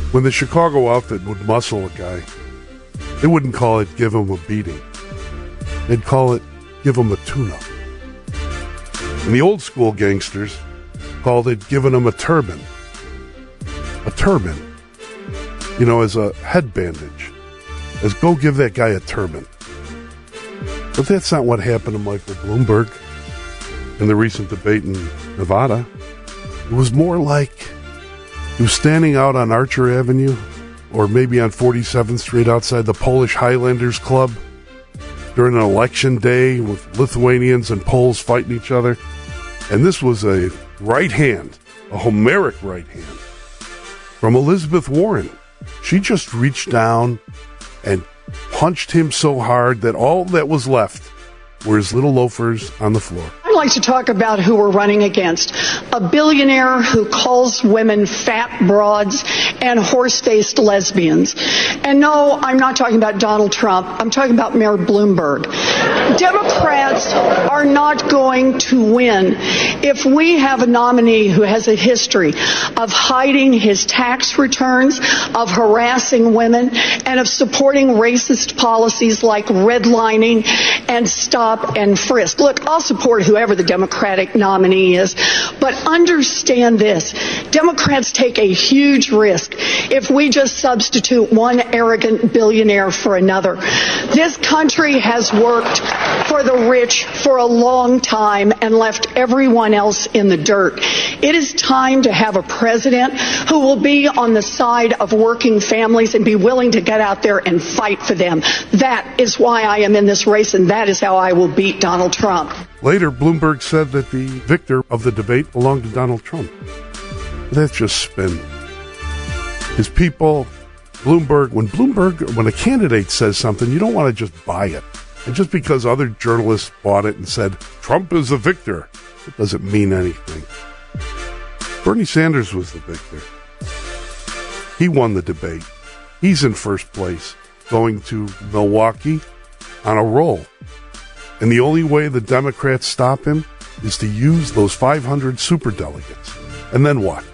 When the Chicago outfit would muscle a guy, they wouldn't call it give him a beating. They'd call it give him a tune-up. And the old school gangsters called it giving him a turban. A turban, as a head bandage. As go give that guy a turban. But that's not what happened to Michael Bloomberg in the recent debate in Nevada. It was more like he was standing out on Archer Avenue or maybe on 47th Street outside the Polish Highlanders Club during an election day with Lithuanians and Poles fighting each other. And this was a right hand, a Homeric right hand from Elizabeth Warren. She just reached down and punched him so hard that all that was left were his little loafers on the floor. I'd like to talk about who we're running against. A billionaire who calls women fat broads and horse-faced lesbians. And no, I'm not talking about Donald Trump. I'm talking about Mayor Bloomberg. Democrats are not going to win if we have a nominee who has a history of hiding his tax returns, of harassing women, and of supporting racist policies like redlining and stop and frisk. Look, I'll support whoever the Democratic nominee is, but understand this. Democrats take a huge risk if we just substitute one arrogant billionaire for another. This country has worked for the rich for a long time and left everyone else in the dirt. It is time to have a president who will be on the side of working families and be willing to get out there and fight for them. That is why I am in this race, and that is how I will beat Donald Trump. Later, Bloomberg said that the victor of the debate belonged to Donald Trump. That's just spin. His people, Bloomberg, when a candidate says something, you don't want to just buy it. And just because other journalists bought it and said, Trump is the victor, it doesn't mean anything. Bernie Sanders was the victor. He won the debate. He's in first place, going to Milwaukee on a roll. And the only way the Democrats stop him is to use those 500 superdelegates. And then what?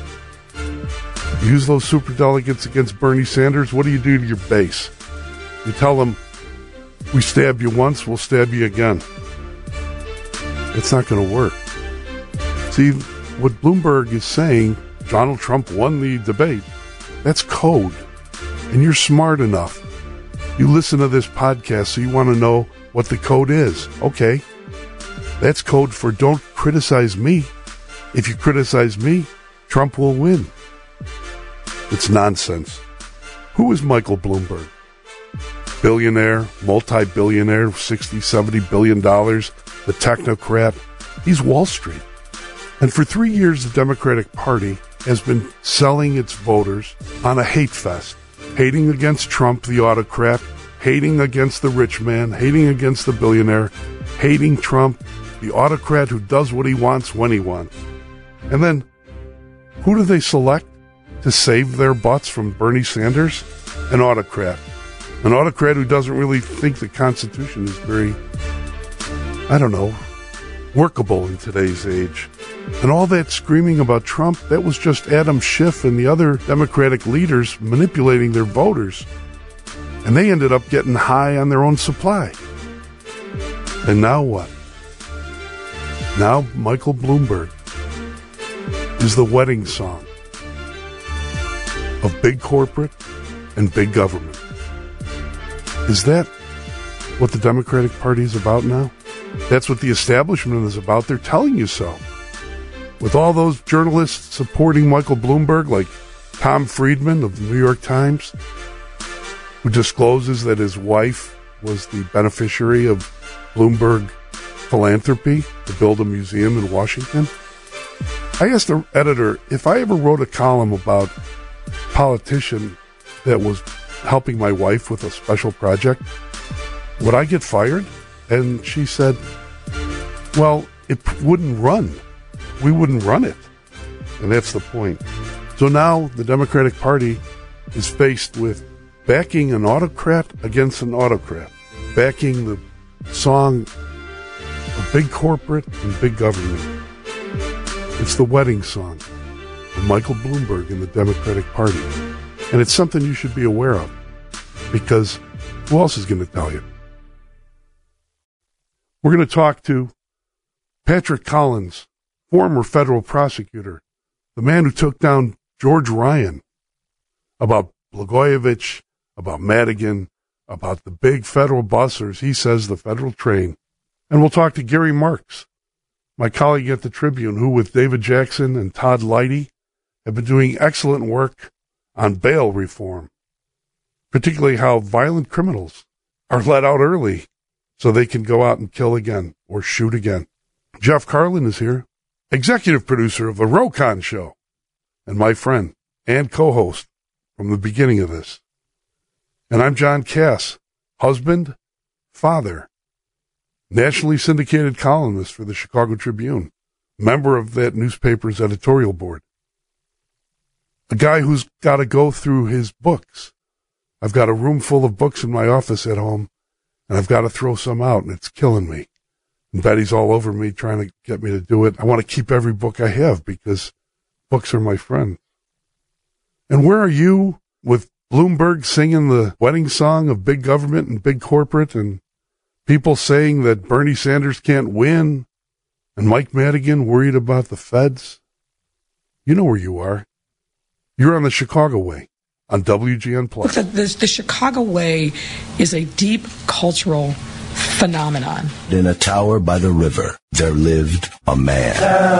Use those superdelegates against Bernie Sanders? What do you do to your base? You tell them, we stabbed you once, we'll stab you again. It's not going to work. See, what Bloomberg is saying, Donald Trump won the debate, that's code. And you're smart enough. You listen to this podcast, so you want to know what the code is. Okay. That's code for don't criticize me. If you criticize me, Trump will win. It's nonsense. Who is Michael Bloomberg? Billionaire, multi-billionaire, $60, $70 billion, the technocrat. He's Wall Street. And for 3 years, the Democratic Party has been selling its voters on a hate fest. Hating against Trump, the autocrat, hating against the rich man, hating against the billionaire, hating Trump, the autocrat who does what he wants when he wants. And then, who do they select to save their butts from Bernie Sanders? An autocrat. An autocrat who doesn't really think the Constitution is very, workable in today's age. And all that screaming about Trump, that was just Adam Schiff and the other Democratic leaders manipulating their voters. And they ended up getting high on their own supply. And now what? Now Michael Bloomberg is the wedding song of big corporate and big government. Is that what the Democratic Party is about now? That's what the establishment is about. They're telling you so. With all those journalists supporting Michael Bloomberg, like Tom Friedman of the New York Times, who discloses that his wife was the beneficiary of Bloomberg philanthropy to build a museum in Washington. I asked the editor if I ever wrote a column about a politician that was helping my wife with a special project, would I get fired? And she said, well, it wouldn't run. We wouldn't run it. And that's the point. So now the Democratic Party is faced with backing an autocrat against an autocrat, backing the song of big corporate and big government. It's the wedding song of Michael Bloomberg and the Democratic Party. And it's something you should be aware of, because who else is going to tell you? We're going to talk to Patrick Collins, former federal prosecutor, the man who took down George Ryan, about Blagojevich, about Madigan, about the big federal busters, he says the federal train. And we'll talk to Gary Marks, my colleague at the Tribune, who with David Jackson and Todd Leidy have been doing excellent work on bail reform, particularly how violent criminals are let out early so they can go out and kill again or shoot again. Jeff Carlin is here, executive producer of The Rokon Show, and my friend and co-host from the beginning of this. And I'm John Cass, husband, father, nationally syndicated columnist for the Chicago Tribune, member of that newspaper's editorial board. A guy who's got to go through his books. I've got a room full of books in my office at home, and I've got to throw some out, and it's killing me. And Betty's all over me trying to get me to do it. I want to keep every book I have because books are my friend. And where are you with Bloomberg singing the wedding song of big government and big corporate, and people saying that Bernie Sanders can't win, and Mike Madigan worried about the feds? You know where you are. You're on the Chicago Way on WGN+. Look, the Chicago Way is a deep cultural phenomenon. In a tower by the river, there lived a man.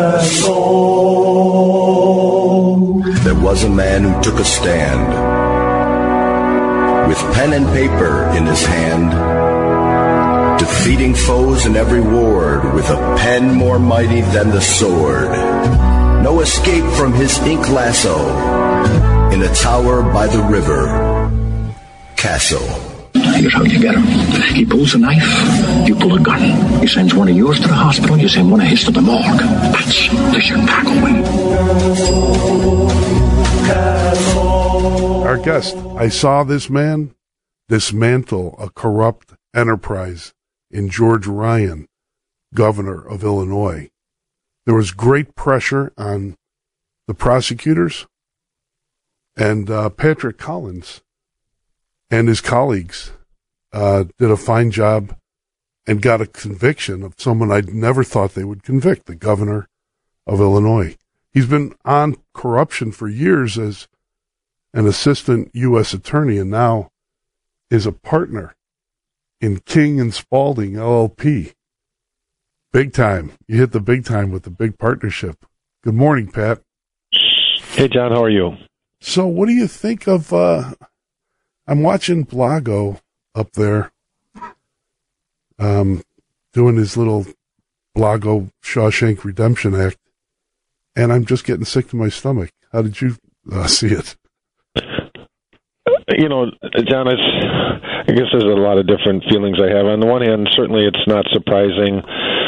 There was a man who took a stand, with pen and paper in his hand, defeating foes in every ward with a pen more mighty than the sword. No escape from his ink lasso, in a tower by the river, Castle. Here's how you get him. He pulls a knife, you pull a gun. He sends one of yours to the hospital, you send one of his to the morgue. That's the Chicago way. Our guest, I saw this man dismantle a corrupt enterprise in George Ryan, governor of Illinois. There was great pressure on the prosecutors, and Patrick Collins and his colleagues did a fine job and got a conviction of someone I'd never thought they would convict, the governor of Illinois. He's been on corruption for years as an assistant U.S. attorney, and now is a partner in King and Spalding LLP. Big time. You hit the big time with the big partnership. Good morning, Pat. Hey, John, how are you? So what do you think of, I'm watching Blago up there, doing his little Blago Shawshank Redemption Act, and I'm just getting sick to my stomach. How did you see it? You know, John, I guess there's a lot of different feelings I have. On the one hand, certainly it's not surprising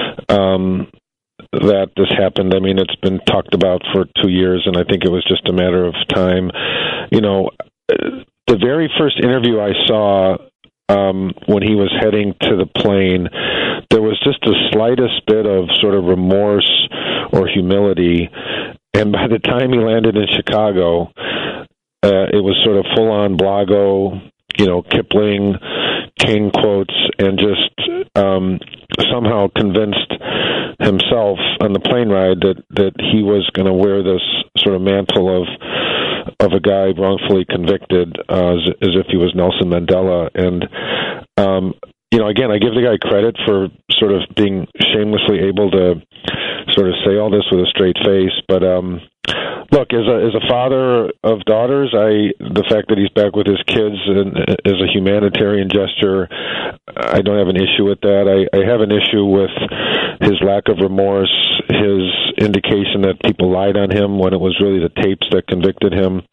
that this happened. I mean, it's been talked about for 2 years, and I think it was just a matter of time. You know, the very first interview I saw when he was heading to the plane, there was just the slightest bit of sort of remorse or humility, and by the time he landed in Chicago, it was sort of full-on Blago, you know, Kipling, King quotes, and just somehow convinced himself on the plane ride that he was going to wear this sort of mantle of a guy wrongfully convicted as if he was Nelson Mandela. And, you know, again, I give the guy credit for sort of being shamelessly able to sort of say all this with a straight face. But look, as a father of daughters, the fact that he's back with his kids is a humanitarian gesture. I don't have an issue with that. I have an issue with his lack of remorse, his indication that people lied on him when it was really the tapes that convicted him.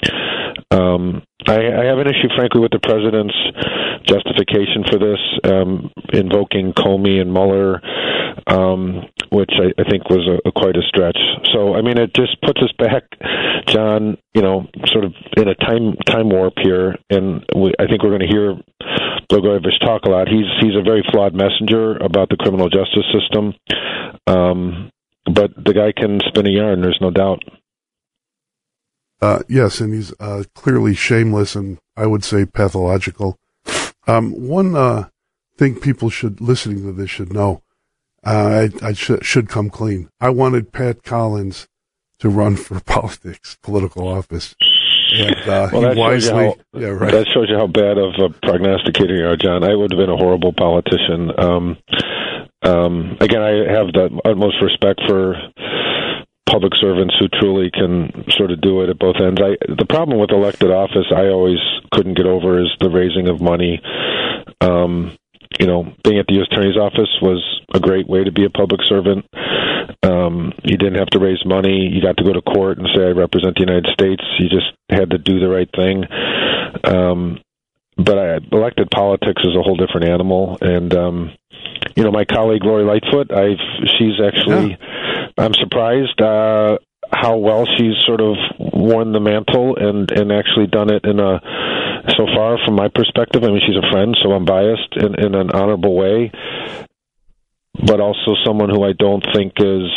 I have an issue, frankly, with the president's justification for this, invoking Comey and Mueller, which I think was quite a stretch. So, I mean, it just puts us back, John, you know, sort of in a time warp here, and I think we're going to hear Blagojevich talk a lot. He's a very flawed messenger about the criminal justice system, but the guy can spin a yarn, there's no doubt. Yes, and he's clearly shameless and I would say pathological. One thing people listening to this should know, I should come clean. I wanted Pat Collins to run for political office. And well, he wisely... That shows you how bad of a prognosticator you are, John. I would have been a horrible politician. Again, I have the utmost respect for public servants who truly can sort of do it at both ends. The problem with elected office I always couldn't get over is the raising of money. Being at the U.S. Attorney's Office was a great way to be a public servant. You didn't have to raise money. You got to go to court and say, I represent the United States. You just had to do the right thing. But elected politics is a whole different animal. And, my colleague Lori Lightfoot, she's actually, I'm surprised how well she's sort of worn the mantle and actually done it so far from my perspective. I mean, she's a friend, so I'm biased in an honorable way, but also someone who I don't think is,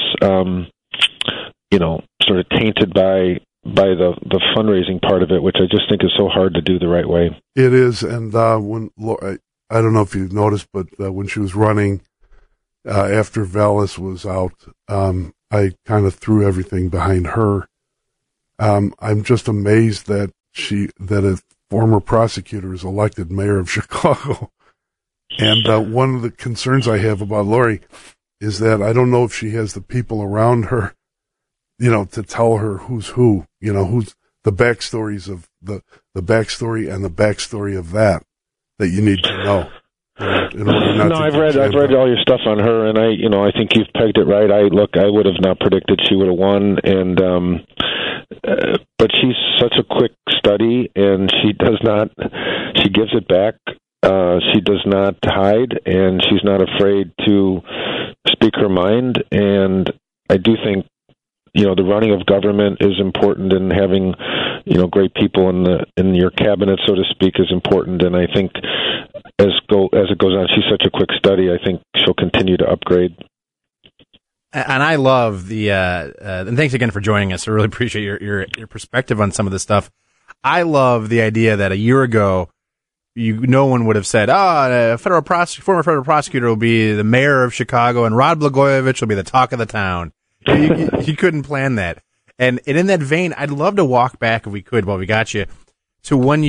sort of tainted by the fundraising part of it, which I just think is so hard to do the right way. It is, and when I don't know if you've noticed, but when she was running after Vallis was out, I kind of threw everything behind her. I'm just amazed that a former prosecutor is elected mayor of Chicago. And one of the concerns I have about Lori is that I don't know if she has the people around her, to tell her who's who, who's the backstories of the backstory and the backstory of that you need to know. I've read all your stuff on her, and I think you've pegged it right. I would have not predicted she would have won, and but she's such a quick study, and she gives it back. She does not hide, and she's not afraid to speak her mind. And I do think, the running of government is important, and having, great people in your cabinet, so to speak, is important. And I think as it goes on, she's such a quick study. I think she'll continue to upgrade. And I love and thanks again for joining us. I really appreciate your perspective on some of this stuff. I love the idea that a year ago, no one would have said, a former federal prosecutor will be the mayor of Chicago and Rod Blagojevich will be the talk of the town. You couldn't plan that. And in that vein, I'd love to walk back, if we could, while we got you, to when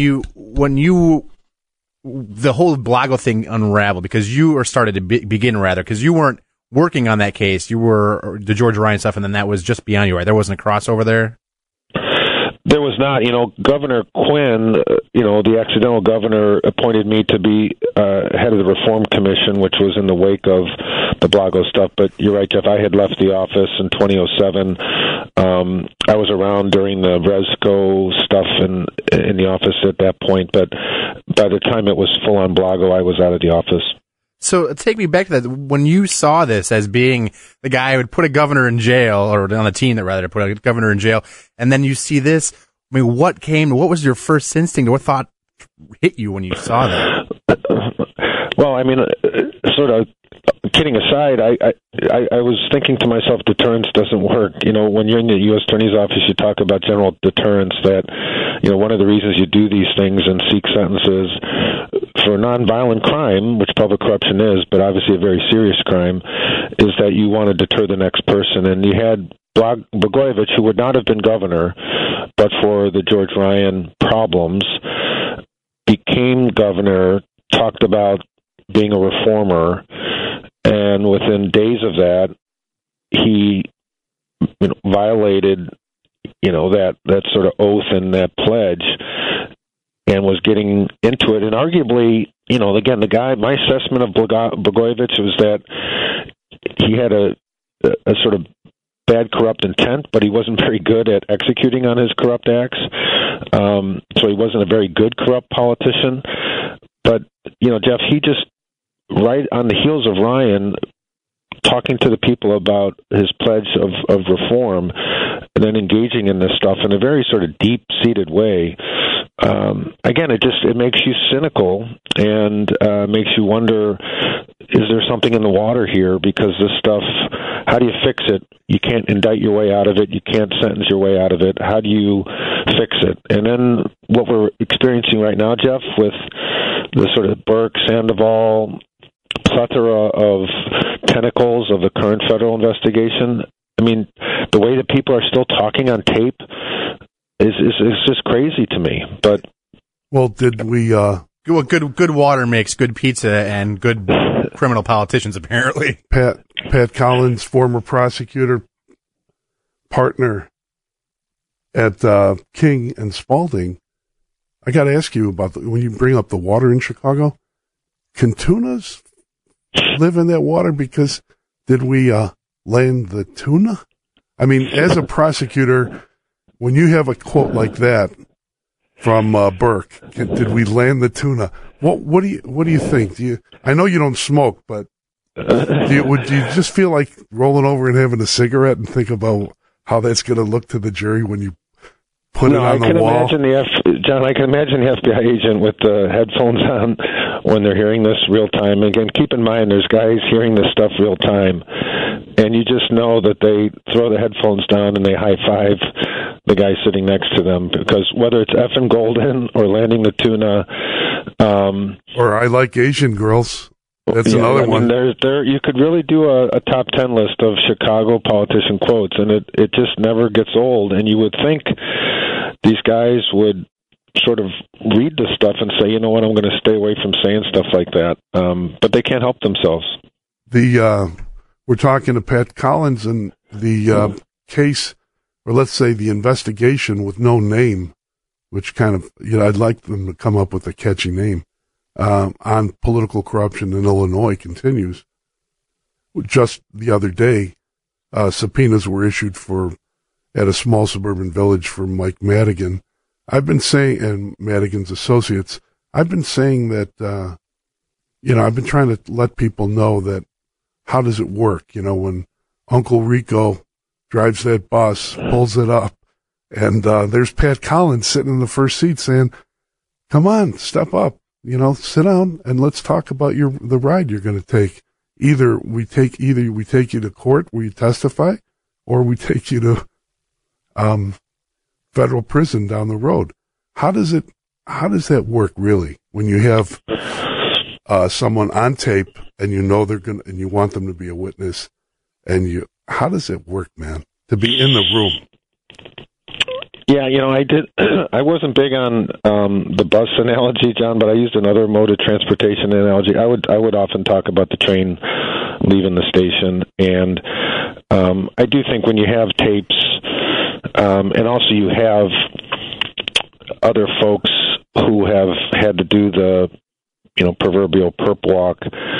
the whole Blago thing unraveled, because you started to begin, because you weren't working on that case. You were the George Ryan stuff, and then that was just beyond you, right? There wasn't a crossover there? There was not. Governor Quinn, the accidental governor, appointed me to be head of the Reform Commission, which was in the wake of the Blago stuff. But you're right, Jeff, I had left the office in 2007. I was around during the Resco stuff in the office at that point, but by the time it was full-on Blago, I was out of the office. So take me back to that. When you saw this as being the guy who would put a governor in jail, or on the team that rather put a governor in jail, and then you see this, I mean, what was your first instinct, or what thought hit you when you saw that? Well, I mean, sort of kidding aside, I was thinking to myself, deterrence doesn't work. When you're in the U.S. Attorney's Office, you talk about general deterrence, that, one of the reasons you do these things and seek sentences for nonviolent crime, which public corruption is, but obviously a very serious crime, is that you want to deter the next person. And you had Blagojevich, who would not have been governor, but for the George Ryan problems, became governor, talked about being a reformer, and within days of that, he violated, that sort of oath and that pledge, and was getting into it. And arguably, again, the guy, my assessment of Blagojevich was that he had a sort of bad corrupt intent, but he wasn't very good at executing on his corrupt acts. So he wasn't a very good corrupt politician. But, Jeff, he just, right on the heels of Ryan, talking to the people about his pledge of reform, and then engaging in this stuff in a very sort of deep-seated way, again, it makes you cynical and makes you wonder, is there something in the water here? Because this stuff, how do you fix it? You can't indict your way out of it. You can't sentence your way out of it. How do you fix it? And then what we're experiencing right now, Jeff, with the sort of Burke, Sandoval plethora of tentacles of the current federal investigation, I mean, the way that people are still talking on tape is just crazy to me. But well, did we? Good water makes good pizza and good criminal politicians, apparently. Pat Collins, former prosecutor, partner at King and Spalding. I got to ask you about when you bring up the water in Chicago. Can tunas live in that water? Because did we land the tuna? I mean, as a prosecutor, when you have a quote like that from Burke, did we land the tuna? What do you think? I know you don't smoke, but would you just feel like rolling over and having a cigarette and think about how that's going to look to the jury when you put it on the wall? John, I can imagine the FBI agent with the headphones on when they're hearing this real time. Again, keep in mind, there's guys hearing this stuff real time, and you just know that they throw the headphones down and they high five the guy sitting next to them, because whether it's effing golden or landing the tuna, or I like Asian girls. That's another one. There, you could really do a top 10 list of Chicago politician quotes, and it just never gets old. And you would think these guys would sort of read this stuff and say, you know what, I'm going to stay away from saying stuff like that. But they can't help themselves. We're talking to Pat Collins, and the case, or let's say the investigation with no name, which kind of, I'd like them to come up with a catchy name, on political corruption in Illinois continues. Just the other day, subpoenas were issued at a small suburban village for Mike Madigan. I've been saying, and Madigan's associates, I've been saying that, I've been trying to let people know that how does it work? When Uncle Rico drives that bus, pulls it up, and there's Pat Collins sitting in the first seat saying, come on, step up, sit down and let's talk about the ride you're going to take. Either we take you to court where you testify, or we take you to federal prison down the road. How does that work really when you have someone on tape and and you want them to be a witness, and how does it work, man, to be in the room? Yeah, I wasn't big on the bus analogy, John, but I used another mode of transportation analogy. I would often talk about the train leaving the station, and I do think when you have tapes, and also you have other folks who have had to do the proverbial perp walk,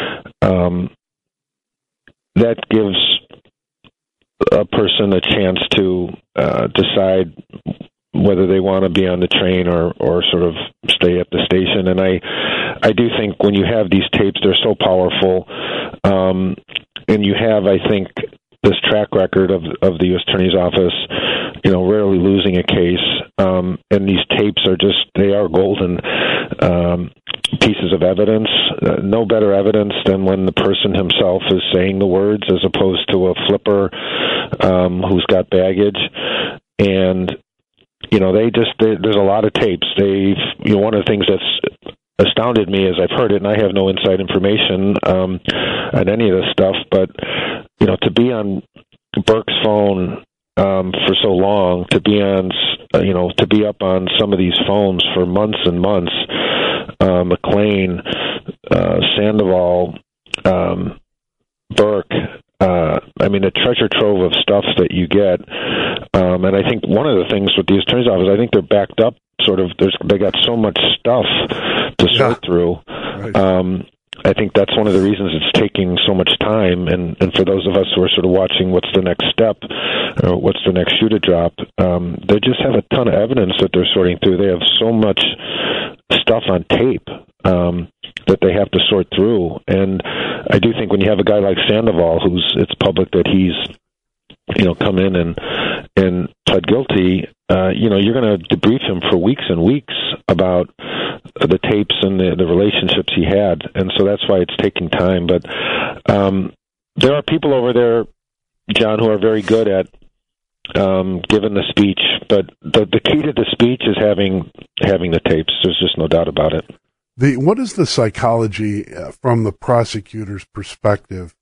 that gives a person a chance to decide whether they want to be on the train or sort of stay at the station. And I do think when you have these tapes, they're so powerful, and you have, I think, this track record of the U.S. Attorney's Office, rarely losing a case, and these tapes they are golden pieces of evidence. No better evidence than when the person himself is saying the words, as opposed to a flipper who's got baggage. And there's a lot of tapes. One of the things that's astounded me is I've heard it, and I have no inside information on any of this stuff, but to be on Burke's phone for so long, to be up on some of these phones for months and months, McLean, Sandoval, Burke, a treasure trove of stuff that you get. And I think one of the things with the Attorney's Office, I think they're backed up they got so much stuff to sort through. Right. I think that's one of the reasons it's taking so much time. And for those of us who are sort of watching what's the next step, or what's the next shoe to drop, they just have a ton of evidence that they're sorting through. They have so much stuff on tape that they have to sort through. And I do think when you have a guy like Sandoval, it's public that he's come in and pled guilty, you're going to debrief him for weeks and weeks about the tapes and the relationships he had, and so that's why it's taking time. But there are people over there, John, who are very good at giving the speech, but the key to the speech is having the tapes. There's just no doubt about it. What is the psychology from the prosecutor's perspective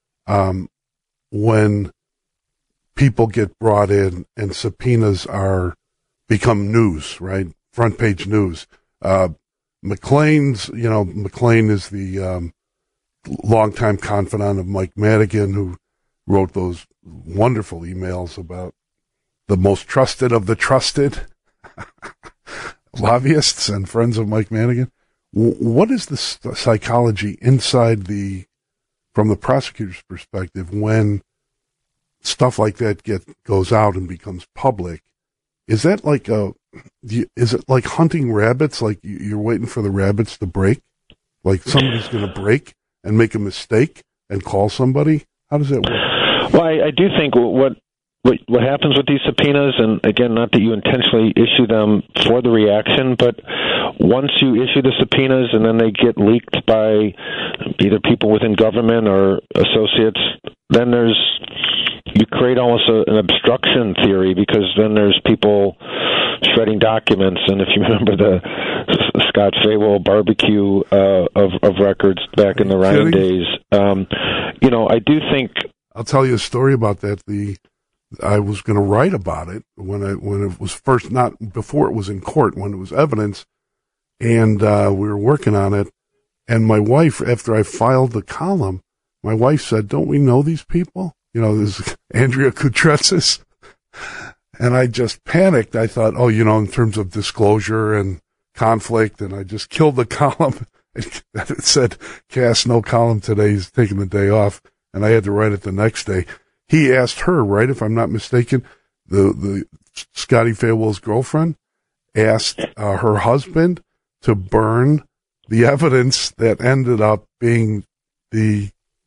when people get brought in and subpoenas become news, right? Front page news. McClain is the longtime confidant of Mike Madigan, who wrote those wonderful emails about the most trusted of the trusted lobbyists and friends of Mike Madigan. What is the psychology inside from the prosecutor's perspective when stuff like that goes out and becomes public? Is that is it like hunting rabbits? Like you're waiting for the rabbits to break? Like somebody's going to break and make a mistake and call somebody? How does that work? Well, I do think what happens with these subpoenas, and again, not that you intentionally issue them for the reaction, but once you issue the subpoenas and then they get leaked by either people within government or associates, then you create almost an obstruction theory, because then there's people shredding documents. And if you remember the Scott Fawell barbecue of records back in the Ryan days, I do think. I'll tell you a story about that. I was going to write about it when it was first, not before it was in court, when it was evidence, and we were working on it. And my wife, after I filed the column, my wife said, "Don't we know these people? This is Andrea Koutretsis." And I just panicked. I thought, in terms of disclosure and conflict, and I just killed the column. It said, "Cass, no column today. He's taking the day off." And I had to write it the next day. He asked her, right, if I'm not mistaken, the Scotty Fawell's girlfriend asked her husband to burn the evidence that ended up being the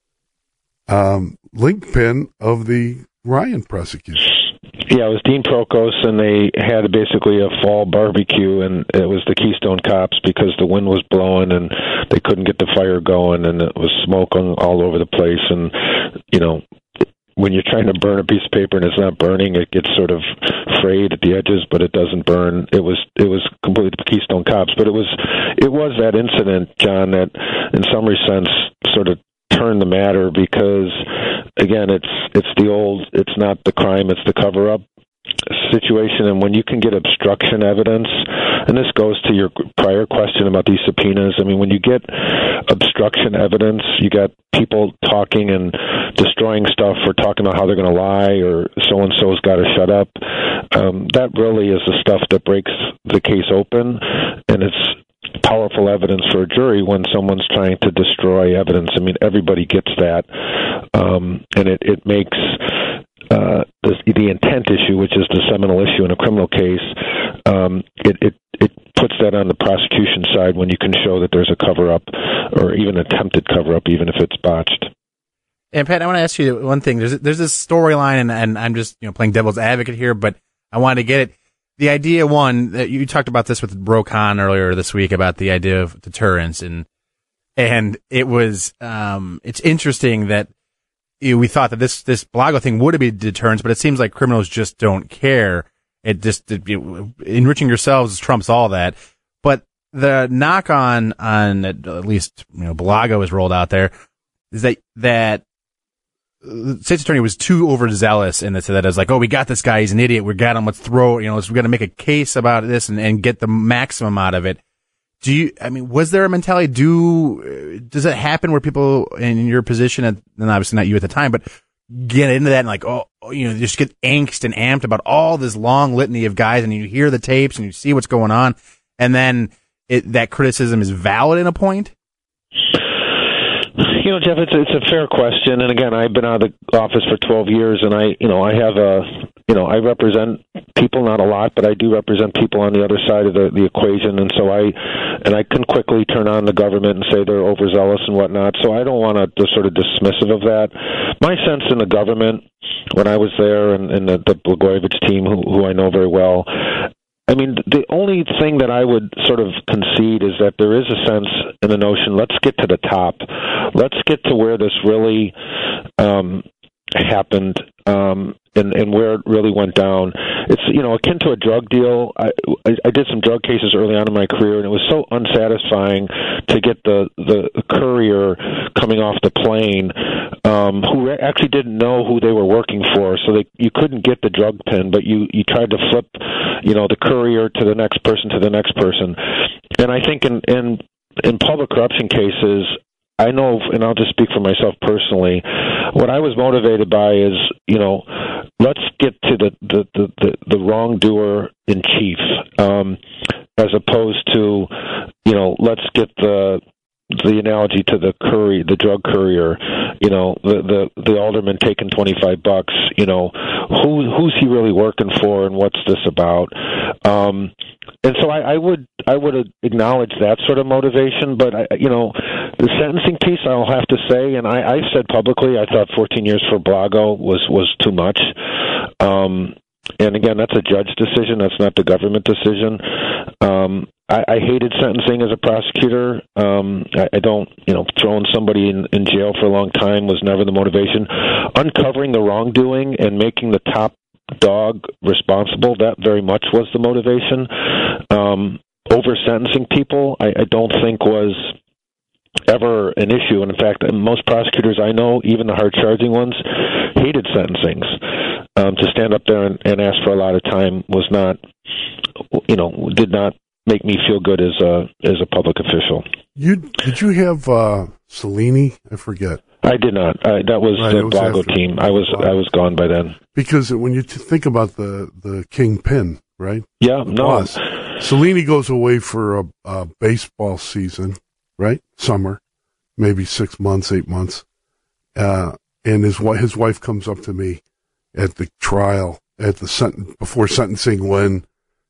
linchpin of the Ryan prosecution. Yeah, it was Dean Prokos, and they had basically a fall barbecue, and it was the Keystone Cops because the wind was blowing and they couldn't get the fire going, and it was smoking all over the place. And, when you're trying to burn a piece of paper and it's not burning, it gets sort of frayed at the edges, but it doesn't burn. It was completely the Keystone Cops, but it was that incident, John, that in some sense sort of turned the matter, because again, it's the old, it's not the crime, it's the cover-up situation. And when you can get obstruction evidence, and this goes to your prior question about these subpoenas, I mean, when you get obstruction evidence, you got people talking and destroying stuff or talking about how they're going to lie, or so-and-so's got to shut up. That really is the stuff that breaks the case open, and it's powerful evidence for a jury when someone's trying to destroy evidence. I mean, everybody gets that, and it makes the intent issue, which is the seminal issue in a criminal case, it puts that on the prosecution side when you can show that there's a cover-up or even attempted cover-up, even if it's botched. And Pat, I want to ask you one thing. There's this storyline, and I'm just playing devil's advocate here, but I wanted to get it. The idea, one, that you talked about this with Bro Khan earlier this week about the idea of deterrence, and it was it's interesting that we thought that this Balago thing would be deterrence, but it seems like criminals just don't care. Enriching yourselves trumps all that. But the knock on at least Balago is rolled out there is that the state's attorney was too overzealous in that it was like, we got this guy, he's an idiot, we got him, let's throw, we got to make a case about this and get the maximum out of it. Was there a mentality, does it happen where people in your position, and obviously not you at the time, but get into that and just get angst and amped about all this long litany of guys, and you hear the tapes and you see what's going on, and then that criticism is valid in a point? Jeff, it's a fair question, and again, I've been out of the office for 12 years, and I represent people, not a lot, but I do represent people on the other side of the equation, and so I can quickly turn on the government and say they're overzealous and whatnot. So I don't want to just sort of dismissive of that. My sense in the government when I was there, and the Blagojevich team, who I know very well, I mean, the only thing that I would sort of concede is that there is a sense and a notion, let's get to the top. Let's get to where this really happened and where it really went down. It's, akin to a drug deal. I did some drug cases early on in my career, and it was so unsatisfying to get the courier coming off the plane who actually didn't know who they were working for, so you couldn't get the drug pin, but you tried to flip, the courier to the next person to the next person. And I think in public corruption cases, I know, and I'll just speak for myself personally, what I was motivated by is, let's get to the wrongdoer in chief, as opposed to, let's get the analogy to the drug courier, the alderman taking $25, who's he really working for, and what's this about? And so I would acknowledge that sort of motivation, but the sentencing piece, I'll have to say, and I said publicly, I thought 14 years for Blago was too much. And again, that's a judge decision. That's not the government decision. I hated sentencing as a prosecutor. I don't, throwing somebody in jail for a long time was never the motivation. Uncovering the wrongdoing and making the top dog responsible, that very much was the motivation. Over sentencing people, I don't think was ever an issue. And in fact, most prosecutors I know, even the hard-charging ones, hated sentencings. To stand up there and ask for a lot of time was not, did not make me feel good as a public official. Did you have Cellini? I forget. I did not. That was right, the Blago team. I was gone by then. Because when you think about the kingpin, right? Yeah, boss, Cellini goes away for a baseball season, right? Summer, maybe 6 months, 8 months, and his wife comes up to me at the trial before sentencing when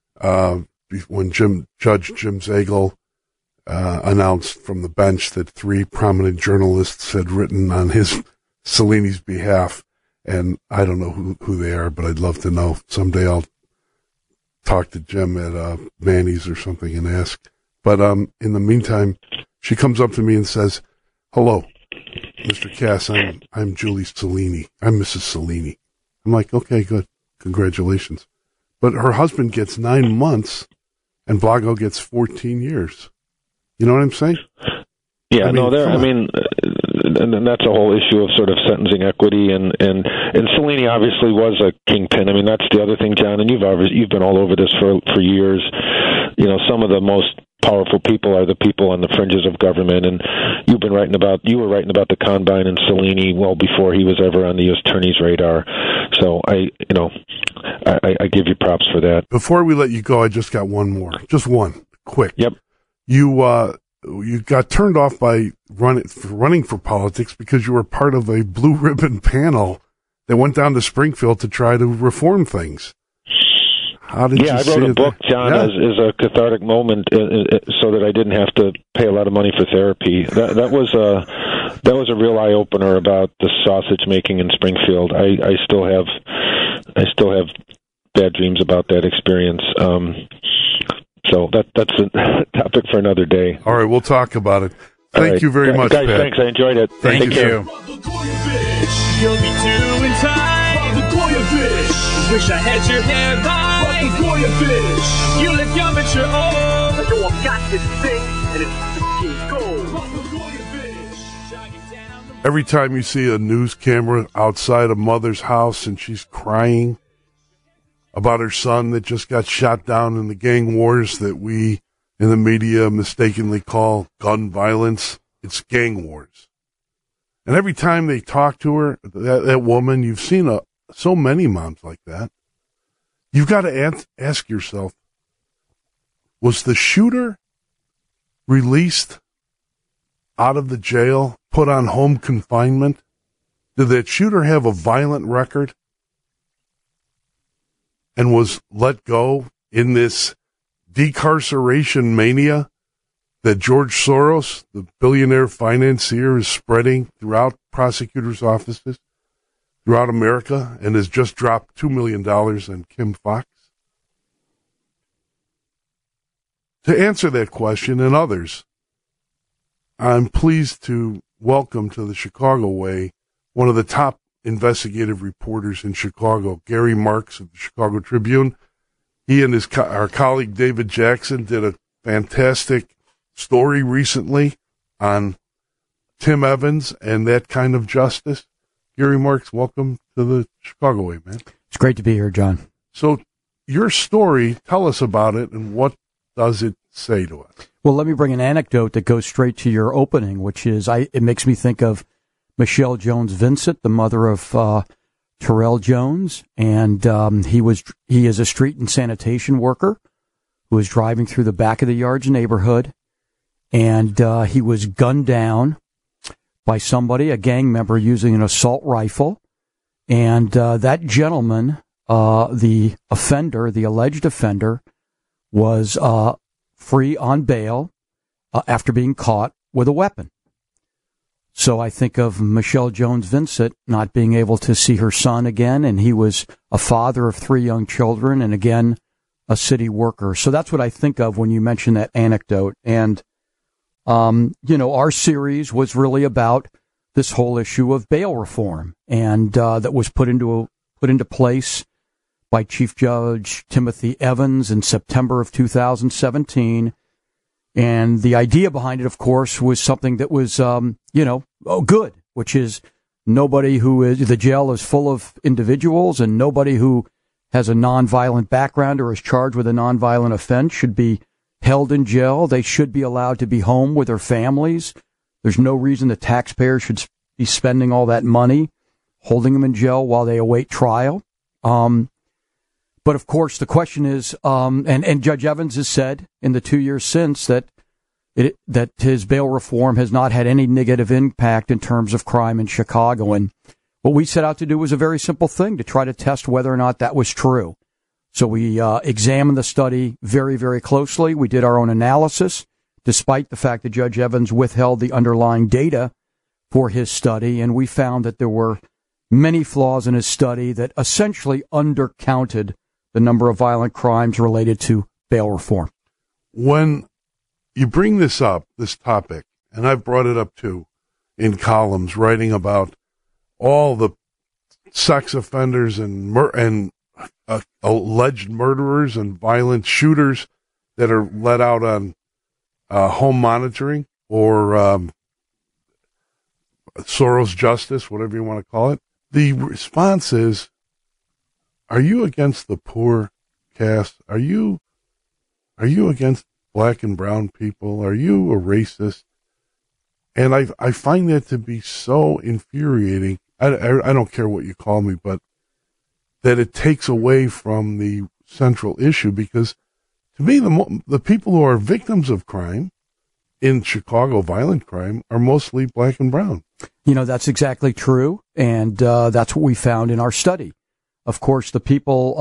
Judge Jim Zagel announced from the bench that 3 prominent journalists had written on Cellini's behalf, and I don't know who they are, but I'd love to know. Someday I'll talk to Jim at Manny's or something and ask. But in the meantime, she comes up to me and says, "Hello, Mr. Cass, I'm Julie Cellini. I'm Mrs. Cellini." I'm like, okay, good. Congratulations. But her husband gets 9 months, and Blago gets 14 years. You know what I'm saying? Yeah, and that's a whole issue of sort of sentencing equity, and Cellini obviously was a kingpin. I mean, that's the other thing, John, and you've been all over this for years. Some of the most powerful people are the people on the fringes of government, and you were writing about the Combine and Cellini well before he was ever on the U.S. Attorney's radar. So I give you props for that. Before we let you go, I just got one more, just one quick. Yep. You got turned off by running for politics because you were part of a blue ribbon panel that went down to Springfield to try to reform things. How did you I wrote a book, John, as a cathartic moment, so that I didn't have to pay a lot of money for therapy. That was a real eye opener about the sausage making in Springfield. I still have bad dreams about that experience. So that's a topic for another day. All right, we'll talk about it. Thank you very much, guys. Pat. Thanks, I enjoyed it. Thank you. You'll be doing time. Wish I had your hair right. You look young but you're old. Yo, I've got this thing and it's gold. Every time you see a news camera outside a mother's house and she's crying about her son that just got shot down in the gang wars that we in the media mistakenly call gun violence, it's gang wars. And every time they talk to her, that woman, you've seen so many moms like that. You've got to ask yourself, was the shooter released out of the jail, put on home confinement? Did that shooter have a violent record? and was let go in this decarceration mania that George Soros, the billionaire financier, is spreading throughout prosecutors' offices throughout America and has just dropped $2 million on Kim Foxx? To answer that question and others, I'm pleased to welcome to the Chicago Way one of the top investigative reporters in Chicago, Gary Marks of the Chicago Tribune. He and our colleague David Jackson did a fantastic story recently on Tim Evans and that kind of justice. Gary Marks, welcome to the Chicago Way, man. It's great to be here, John. So your story, tell us about it and what does it say to us? Well, let me bring an anecdote that goes straight to your opening, which is it makes me think of Michelle Jones Vincent, the mother of Terrell Jones, and he is a street and sanitation worker who was driving through the back of the Yards neighborhood, and he was gunned down by somebody, a gang member, using an assault rifle, and that gentleman, the alleged offender, was free on bail after being caught with a weapon. So I think of Michelle Jones Vincent not being able to see her son again, and he was a father of 3 young children, and again, a city worker. So that's what I think of when you mention that anecdote. And, our series was really about this whole issue of bail reform, and that was put into place by Chief Judge Timothy Evans in September of 2017. And the idea behind it, of course, was something that was, good, which is the jail is full of individuals, and nobody who has a nonviolent background or is charged with a nonviolent offense should be held in jail. They should be allowed to be home with their families. There's no reason the taxpayer should be spending all that money holding them in jail while they await trial. But of course, the question is, and Judge Evans has said in the 2 years since that his bail reform has not had any negative impact in terms of crime in Chicago. And what we set out to do was a very simple thing, to try to test whether or not that was true. So we examined the study very, very closely. We did our own analysis, despite the fact that Judge Evans withheld the underlying data for his study. And we found that there were many flaws in his study that essentially undercounted the number of violent crimes related to bail reform. When you bring this topic, and I've brought it up too in columns writing about all the sex offenders and alleged murderers and violent shooters that are let out on home monitoring or Soros justice, whatever you want to call it. The response is, are you against the poor caste? Are you against black and brown people? Are you a racist? And I find that to be so infuriating. I don't care what you call me, but that it takes away from the central issue, because to me, the people who are victims of crime in Chicago, violent crime, are mostly black and brown. That's exactly true. And that's what we found in our study. Of course, the people,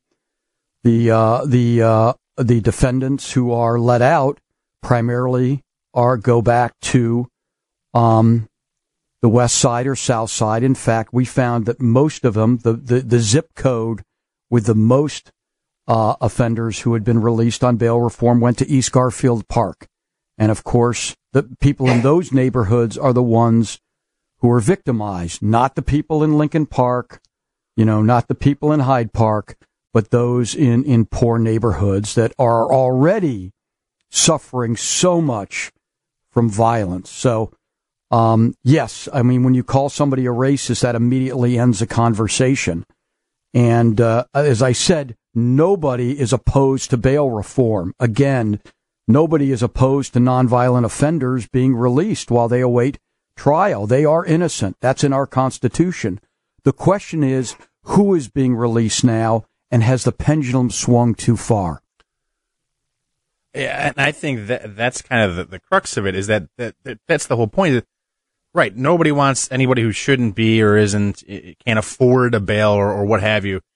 the defendants who are let out primarily go back to the west side or south side. In fact, we found that most of them, the zip code with the most offenders who had been released on bail reform went to East Garfield Park. And of course, the people in those neighborhoods are the ones who are victimized, not the people in Lincoln Park, not the people in Hyde Park, but those in poor neighborhoods that are already suffering so much from violence. So, yes, I mean, when you call somebody a racist, that immediately ends the conversation. And as I said, nobody is opposed to bail reform. Again, nobody is opposed to nonviolent offenders being released while they await trial. They are innocent. That's in our Constitution. The question is, who is being released now, and has the pendulum swung too far? Yeah, and I think that's kind of the crux of it, is that's the whole point. Right, nobody wants anybody who shouldn't be or can't afford a bail or what have you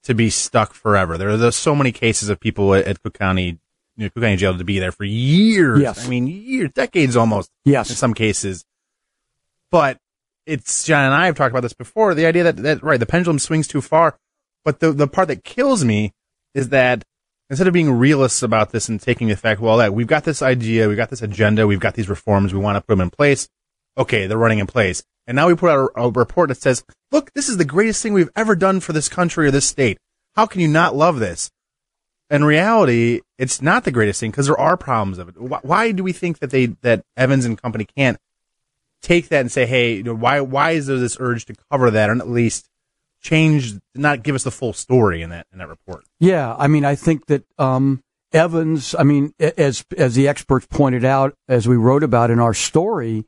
to be stuck forever. There's so many cases of people at Cook County Jail to be there for years. Yes. I mean, years, decades almost. Yes. In some cases. But it's, John and I have talked about this before, the idea that right, the pendulum swings too far. But the part that kills me is that instead of being realists about this and taking the fact, well, that we've got this idea, we've got this agenda, we've got these reforms, we want to put them in place. Okay, they're running in place. And now we put out a report that says, look, this is the greatest thing we've ever done for this country or this state. How can you not love this? In reality, it's not the greatest thing because there are problems of it. Why do we think that Evans and company can't take that and say, hey, why is there this urge to cover that, or at least change, not give us the full story in that report? Yeah, I mean, I think that Evans, I mean, as the experts pointed out, as we wrote about in our story,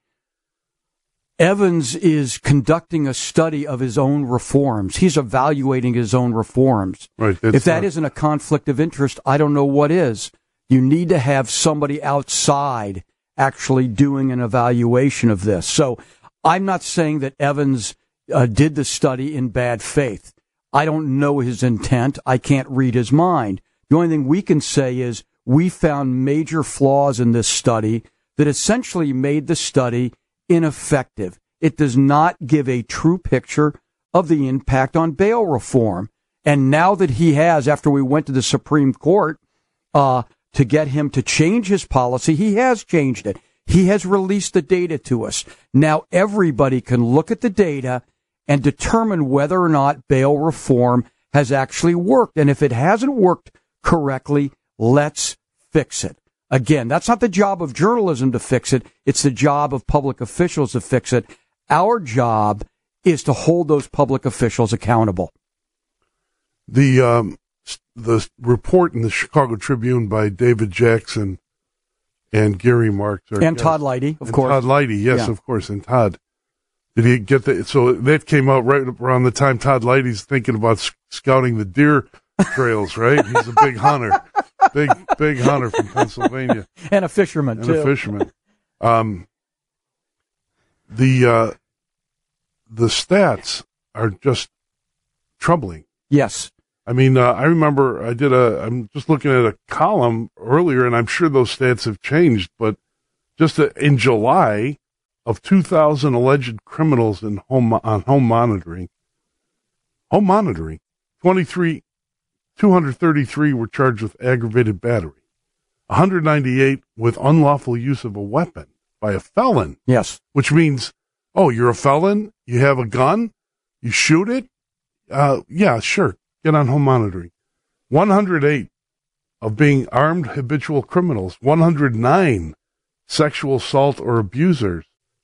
Evans is conducting a study of his own reforms. He's evaluating his own reforms. Right. If that isn't a conflict of interest, I don't know what is. You need to have somebody outside actually doing an evaluation of this. So I'm not saying that Evans did the study in bad faith. I don't know his intent. I can't read his mind. The only thing we can say is we found major flaws in this study that essentially made the study ineffective. It does not give a true picture of the impact on bail reform. And now that he has, after we went to the Supreme Court to get him to change his policy, he has changed it. He has released the data to us. Now everybody can look at the data and determine whether or not bail reform has actually worked. And if it hasn't worked correctly, let's fix it. Again, that's not the job of journalism to fix it. It's the job of public officials to fix it. Our job is to hold those public officials accountable. The report in the Chicago Tribune by David Jackson and Gary Marks. And Todd Leidy, of course. Todd Leidy, yes, Yeah. Of course. And Todd, did he get that? So that came out right around the time Todd Leidy's thinking about scouting the deer trails, right? He's a big hunter. Big hunter from Pennsylvania. And a fisherman, too. And a fisherman. The stats are just troubling. Yes. I mean, I remember I'm just looking at a column earlier, and I'm sure those stats have changed, but just in July of 2,000 alleged criminals on home monitoring, 233 were charged with aggravated battery, 198 with unlawful use of a weapon by a felon. Yes. Which means, oh, you're a felon? You have a gun? You shoot it? Yeah, sure. Get on home monitoring. 108 of being armed habitual criminals. 109 sexual assault or abusers.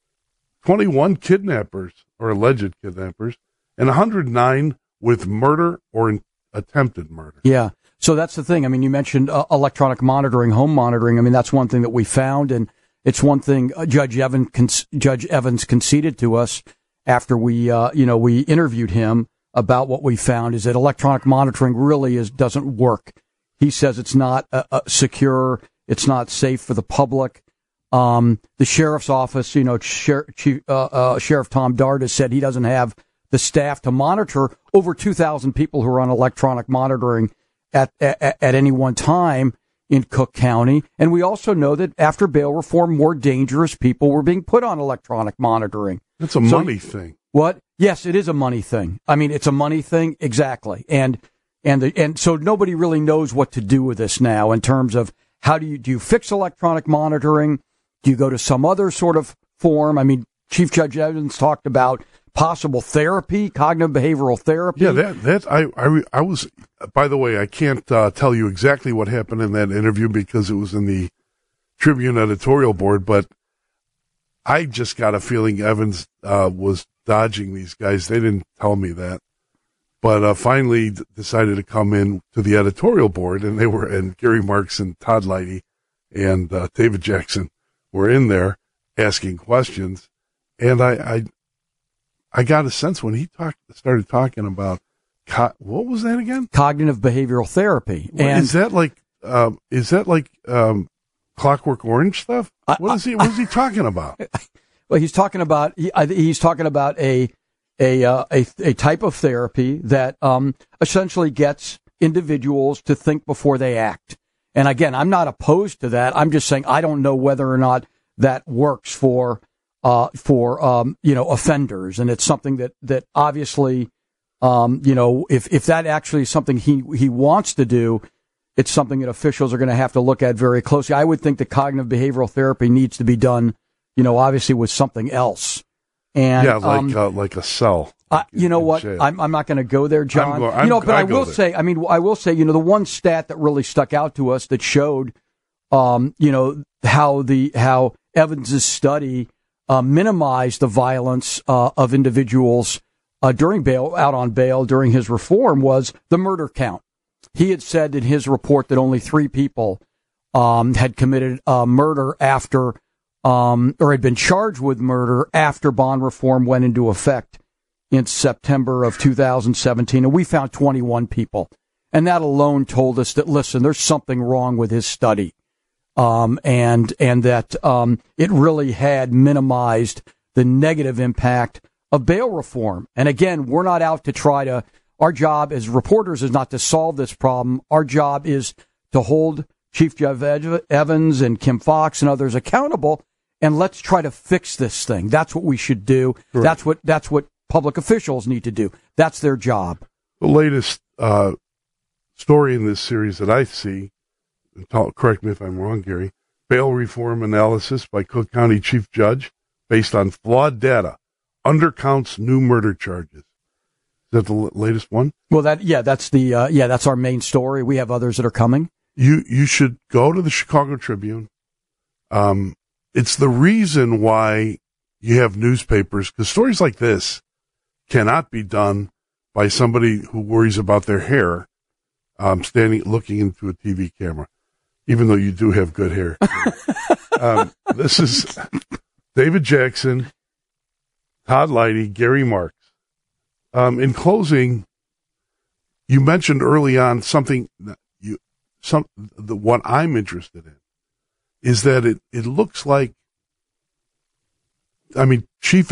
21 kidnappers or alleged kidnappers. And 109 with murder or attempted murder. Yeah. So that's the thing. I mean, you mentioned electronic monitoring, home monitoring. I mean, that's one thing that we found, and it's one thing Judge Evans conceded to us after we interviewed him about what we found, is that electronic monitoring really doesn't work. He says it's not secure, it's not safe for the public. The sheriff's office, Sheriff Tom Dart has said he doesn't have the staff to monitor over 2,000 people who are on electronic monitoring at any one time in Cook County. And we also know that after bail reform, more dangerous people were being put on electronic monitoring. It's a money thing. What? Yes, it is a money thing. I mean, it's a money thing. Exactly. And so nobody really knows what to do with this now in terms of how do you fix electronic monitoring? Do you go to some other sort of form? I mean, Chief Judge Evans talked about possible therapy, cognitive behavioral therapy. Yeah, I was, by the way, I can't tell you exactly what happened in that interview because it was in the Tribune editorial board, but I just got a feeling Evans was dodging these guys. They didn't tell me that, but finally decided to come in to the editorial board, and Gary Marks and Todd Leidy and David Jackson were in there asking questions, and I got a sense when he started talking about what was that again? Cognitive behavioral therapy. And is that like Clockwork Orange stuff? What is he talking about? Well, he's talking about a a type of therapy that essentially gets individuals to think before they act. And again, I'm not opposed to that. I'm just saying I don't know whether or not that works for offenders, and it's something that obviously, if that actually is something he wants to do, it's something that officials are going to have to look at very closely. I would think that cognitive behavioral therapy needs to be done, obviously with something else. And like a cell. You know what? I'm not going to go there, John. But I will say, the one stat that really stuck out to us that showed, how Evans's study minimized the violence of individuals during out on bail during his reform was the murder count. He had said in his report that only 3 people had committed murder after, or had been charged with murder after bond reform went into effect in September of 2017, and we found 21 people. And that alone told us that, listen, there's something wrong with his study. And that it really had minimized the negative impact of bail reform. And again, we're not out to our job as reporters is not to solve this problem. Our job is to hold Chief Judge Evans and Kim Foxx and others accountable, and let's try to fix this thing. That's what we should do. Right. That's what public officials need to do. That's their job. The latest story in this series that I see, correct me if I'm wrong, Gary, bail reform analysis by Cook County Chief Judge based on flawed data, undercounts new murder charges. Is that the latest one? Well, that's our main story. We have others that are coming. You should go to the Chicago Tribune. It's the reason why you have newspapers, because stories like this cannot be done by somebody who worries about their hair, looking into a TV camera, even though you do have good hair. This is David Jackson, Todd Leidy, Gary Marks. In closing, you mentioned early on what I'm interested in is that it looks like, Chief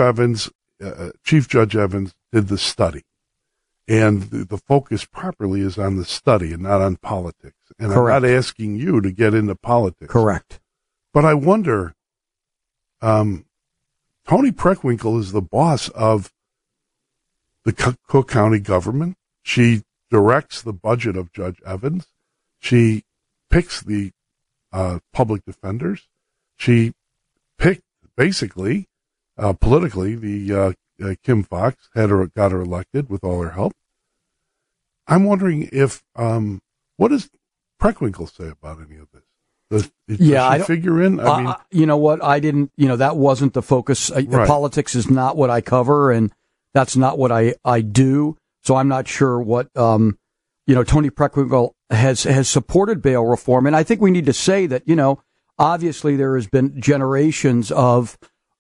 Judge Evans did the study, and the focus properly is on the study and not on politics. And correct. I'm not asking you to get into politics. Correct. But I wonder, Toni Preckwinkle is the boss of the Cook County government. She directs the budget of Judge Evans. She picks the public defenders. She picked, basically, politically, the Kim Foxx got her elected with all her help. I'm wondering if what does Preckwinkle say about any of this? Does she figure in? You know what? I didn't. That wasn't the focus. Right. Politics is not what I cover, and that's not what I do. So I'm not sure what Toni Preckwinkle has supported bail reform, and I think we need to say that obviously there has been generations of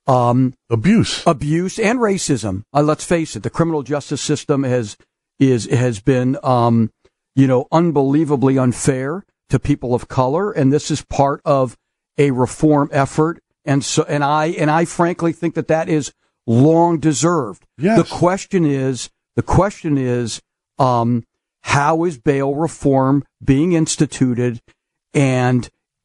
abuse and racism. Let's face it, the criminal justice system has been unbelievably unfair to people of color, and this is part of a reform effort. And I frankly think that is long deserved. Yes. The question is, how is bail reform being instituted, and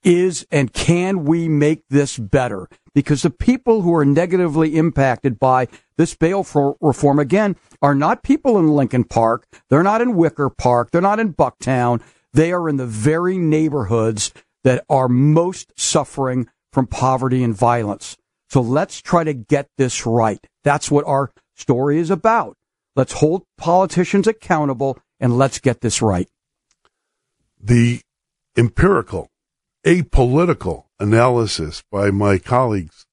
can we make this better? Because the people who are negatively impacted by this bail reform, again, are not people in Lincoln Park. They're not in Wicker Park. They're not in Bucktown. They are in the very neighborhoods that are most suffering from poverty and violence. So let's try to get this right. That's what our story is about. Let's hold politicians accountable, and let's get this right. The empirical, apolitical analysis by my colleagues,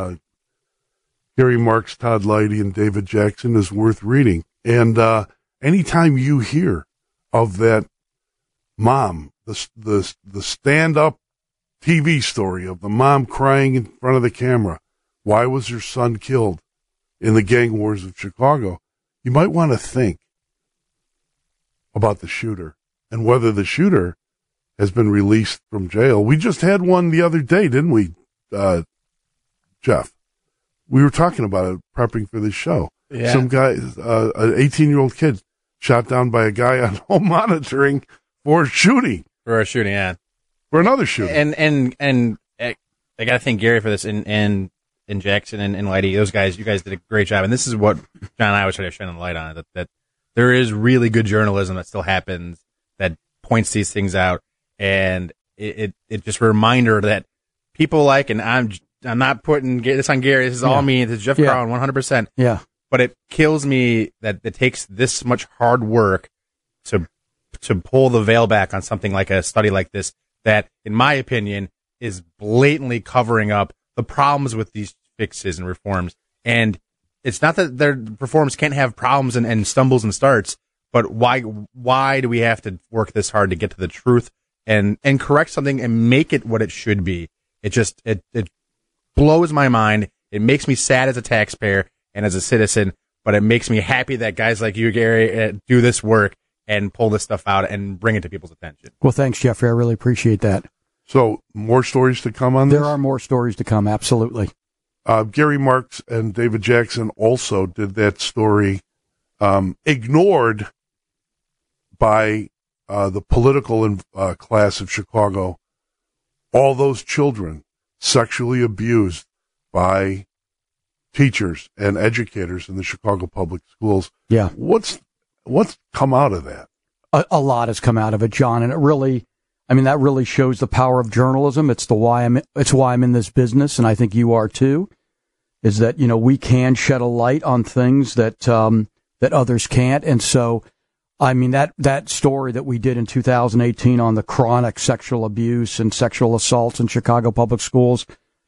Gary Marks, Todd Leidy, and David Jackson is worth reading. And anytime you hear of that mom, the stand-up TV story of the mom crying in front of the camera, why was her son killed in the gang wars of Chicago, you might want to think about the shooter and whether the shooter has been released from jail. We just had one the other day, didn't we, Jeff? We were talking about it, prepping for this show. Yeah. Some guy, an 18-year-old kid, shot down by a guy on home monitoring for shooting. For a shooting, yeah. For another shooting. And I got to thank Gary for this, and Jackson and Lighty, those guys. You guys did a great job, and this is what John and I was trying to shine a light on, that there is really good journalism that still happens that points these things out, and it just a reminder that people like, and I'm not putting this on Gary. This is all me. This is Jeff Carlin, 100%. Yeah. But it kills me that it takes this much hard work to pull the veil back on something like a study like this that, in my opinion, is blatantly covering up the problems with these fixes and reforms. And it's not that their reforms can't have problems and stumbles and starts, but why do we have to work this hard to get to the truth and correct something and make it what it should be? It just it blows my mind. It makes me sad as a taxpayer and as a citizen, but it makes me happy that guys like you, Gary, do this work and pull this stuff out and bring it to people's attention. Well, thanks, Jeffrey. I really appreciate that. So, more stories to come on this? There are more stories to come, absolutely. Gary Marks and David Jackson also did that story, ignored by the political class of Chicago. All those children sexually abused by teachers and educators in the Chicago public schools. Yeah. What's come out of that? A lot has come out of it, John, and that really shows the power of journalism. It's why I'm in this business, and I think you are too. Is that we can shed a light on things that others can't, and so that story that we did in 2018 on the chronic sexual abuse and sexual assaults in Chicago public schools,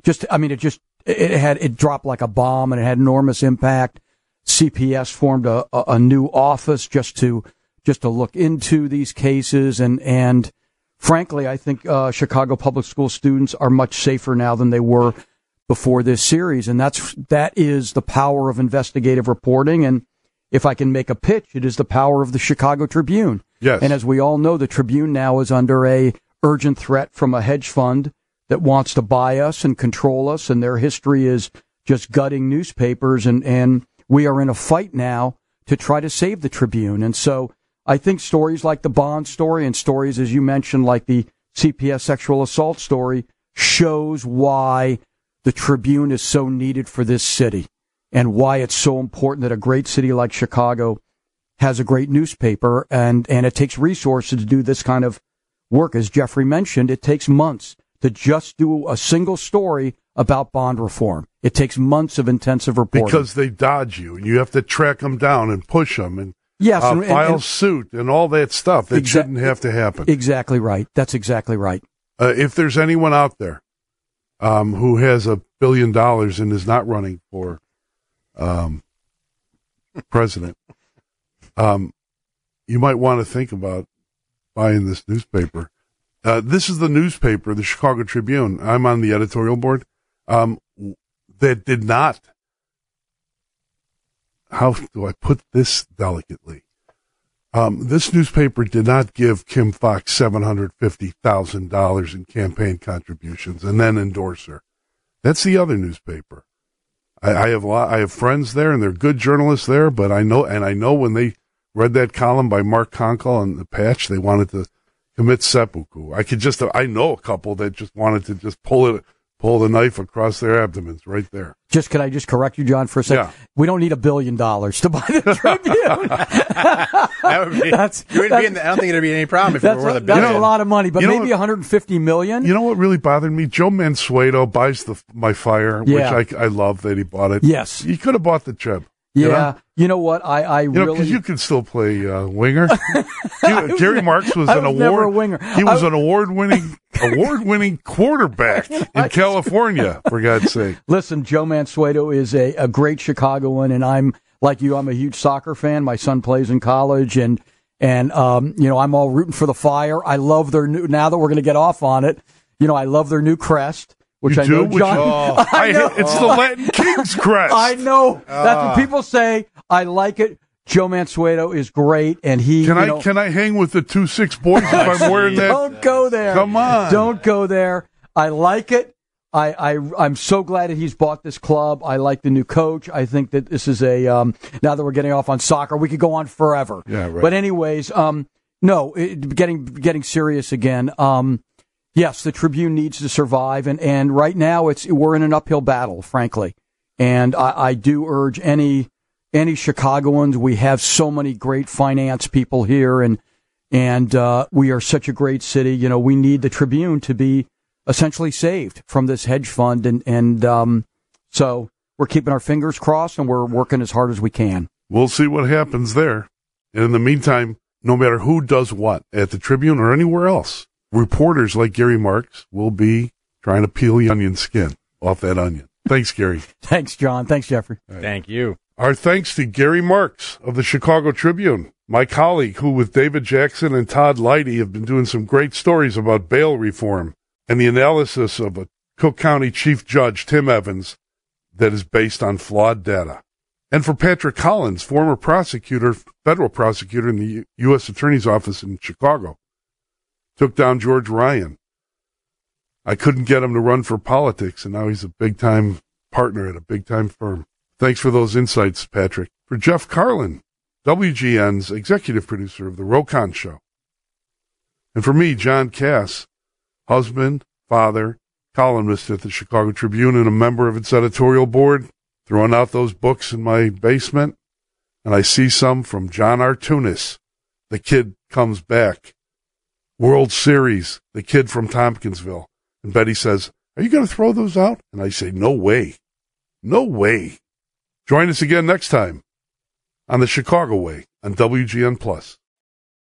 it dropped like a bomb, and it had enormous impact. CPS formed a new office just to look into these cases, and frankly, I think Chicago public school students are much safer now than they were before this series, and that is the power of investigative reporting. And if I can make a pitch, it is the power of the Chicago Tribune. Yes. And as we all know, the Tribune now is under a urgent threat from a hedge fund that wants to buy us and control us, and their history is just gutting newspapers, and we are in a fight now to try to save the Tribune. And so I think stories like the Bond story and stories, as you mentioned, like the CPS sexual assault story, shows why the Tribune is so needed for this city and why it's so important that a great city like Chicago has a great newspaper, and it takes resources to do this kind of work. As Jeffrey mentioned, it takes months to just do a single story about bond reform. It takes months of intensive reporting. Because they dodge you, and you have to track them down and push them and yes, file suit and all that stuff that shouldn't have to happen. Exactly right. That's exactly right. If there's anyone out there who has $1 billion and is not running for president, you might want to think about buying this newspaper. This is the newspaper, the Chicago Tribune. I'm on the editorial board. That did not, how do I put this delicately? This newspaper did not give Kim Foxx $750,000 in campaign contributions and then endorse her. That's the other newspaper. I have friends there, and they're good journalists there, but I know when they read that column by Mark Conkle on the Patch, they wanted to commit seppuku. I know a couple that just wanted to just pull the knife across their abdomens right there. Can I just correct you, John, for a second? Yeah. We don't need $1 billion to buy the Tribune. I don't think it'd be any problem if it were worth $1 billion. That's a lot of money, but maybe $150 million. You know what really bothered me? Joe Mansueto buys my Fire, which I love that he bought it. Yes, he could have bought the Trib. Yeah, you know what? I really, because you can still play winger. Gary Marks was an never a winger. He was an award-winning quarterback in California. For God's sake! Listen, Joe Mansueto is a great Chicagoan, and I'm like you. I'm a huge soccer fan. My son plays in college, and I'm all rooting for the Fire. I love their new. Now that we're going to get off on it, I love their new crest. Which you I know, John. It's the Latin King's crest. I know. That's what people say. I like it. Joe Mansueto is great, and he. Can I hang with the 2-6 boys if I'm wearing that? Don't go there. Come on. Don't go there. I like it. I'm so glad that he's bought this club. I like the new coach. I think that this is now that we're getting off on soccer, we could go on forever. Yeah, right. But anyways, getting serious again. Yes, the Tribune needs to survive, and right now we're in an uphill battle, frankly. And I do urge any Chicagoans. We have so many great finance people here, and we are such a great city. You know, we need the Tribune to be essentially saved from this hedge fund, and so we're keeping our fingers crossed, and we're working as hard as we can. We'll see what happens there. And in the meantime, no matter who does what at the Tribune or anywhere else, reporters like Gary Marks will be trying to peel the onion skin off that onion. Thanks, Gary. Thanks, John. Thanks, Jeffrey. Right. Thank you. Our thanks to Gary Marks of the Chicago Tribune, my colleague who with David Jackson and Todd Leidy have been doing some great stories about bail reform and the analysis of a Cook County Chief Judge, Tim Evans, that is based on flawed data. And for Patrick Collins, former prosecutor, federal prosecutor in the U.S. Attorney's Office in Chicago, took down George Ryan. I couldn't get him to run for politics, and now he's a big-time partner at a big-time firm. Thanks for those insights, Patrick. For Jeff Carlin, WGN's executive producer of The Rokon Show. And for me, John Cass, husband, father, columnist at the Chicago Tribune and a member of its editorial board, throwing out those books in my basement, and I see some from John Artunis, The Kid Comes Back, World Series, The Kid from Tompkinsville. And Betty says, "Are you going to throw those out?" And I say, "No way. No way." Join us again next time on the Chicago Way on WGN Plus.